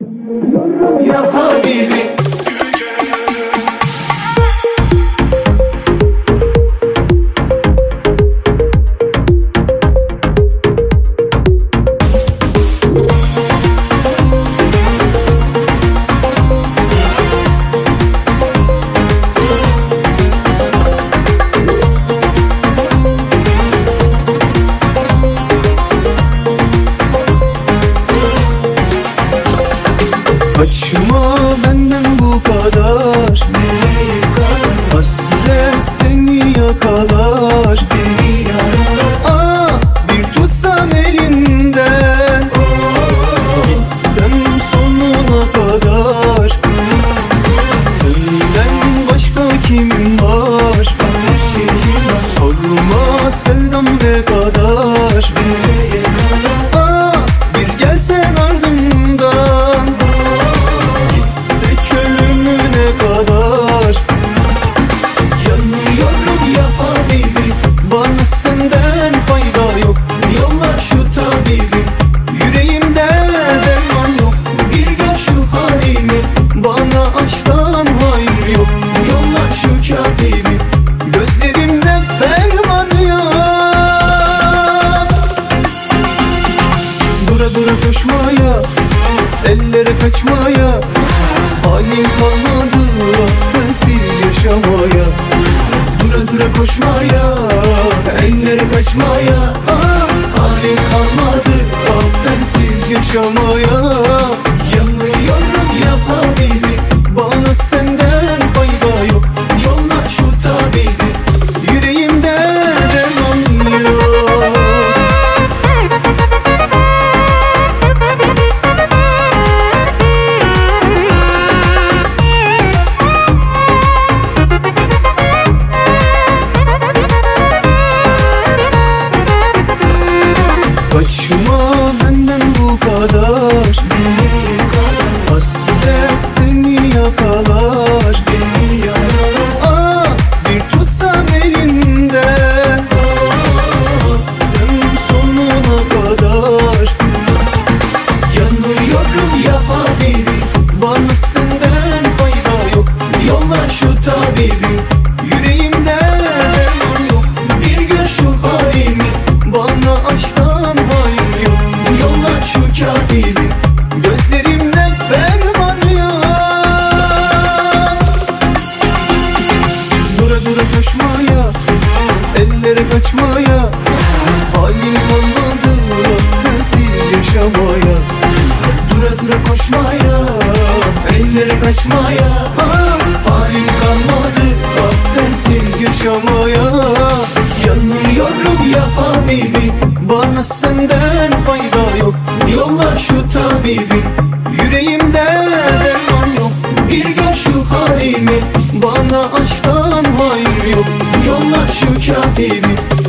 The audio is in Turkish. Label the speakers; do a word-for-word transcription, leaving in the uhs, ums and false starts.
Speaker 1: Ya Habibi,
Speaker 2: kaçma benden bu kadar.
Speaker 1: nereye kadar
Speaker 2: Hasret seni yakalar.
Speaker 1: beni yaralar?
Speaker 2: Aa, bir tutsam elinden, gitsem sonuna kadar. Senden başka kim var?
Speaker 1: Bana şehir var,
Speaker 2: Sorma sevdam ne kadar.
Speaker 1: nereye kadar?
Speaker 2: Aa, bir gelsen ardımdan, gitsek ölümüne kadar. Yanıyorum ya Habibi, bana senden fayda yok. Yolla şu tabibi, yüreğimde derman yok. Bir gör şu halimi, bana aşktan hayır yok. Yolla şu katibi, gözlerimde ferman yok. Dura dura koşmaya, ellere kaçmaya, halim kalmadı ah sensiz yaşamaya. Dura dura koşmaya, ellere kaçmaya, ah, halim kalmadı ah sensiz yaşamaya. Yanıyorum ya Habibi, bana senden fayda yok. Yolla şu tabibi, yüreğimde derman yok. Kaçma benden bu kadar.
Speaker 1: Nereye kadar
Speaker 2: Hasret seni yakalar.
Speaker 1: beni yaralar?
Speaker 2: Aa, bir tutsam elinden, sen sonuna kadar. Yanıyorum ya Habibi, bana senden fayda yok. Yolla şu tabibi, yüreğimde derman yok. Bir gör şu halimi, bana aşktan hayır yok. Yolla şu katibi, gözlerimde ferman yok. Dura dura koşmaya, ellere kaçmaya, halim kalmadı ah sensiz yaşamaya. Dura dura koşmaya, ellere kaçmaya, ah, halim kalmadı ah sensiz yaşamaya. Yanıyorum ya Habibi, bana senden fayda yok. Yolla şu tabibi, yüreğimde derman yok. Bir gör şu halimi, bana aşktan hayır yok. Yolla şu katibi,